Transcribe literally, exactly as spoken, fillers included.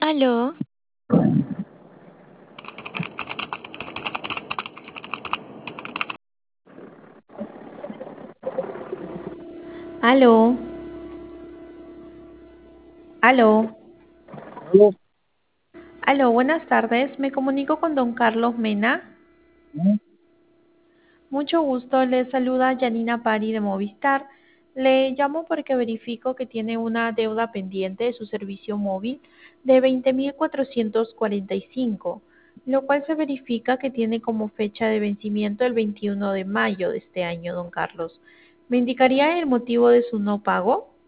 Aló, Aló, aló, Aló, aló, buenas tardes. Me comunico con don Carlos Mena. ¿no? Mucho gusto, le saluda Janina Pari de Movistar. Le llamo porque verifico que tiene una deuda pendiente de su servicio móvil de veinte mil cuatrocientos cuarenta y cinco, lo cual se verifica que tiene como fecha de vencimiento el veintiuno de mayo de este año, don Carlos. ¿Me indicaría el motivo de su no pago?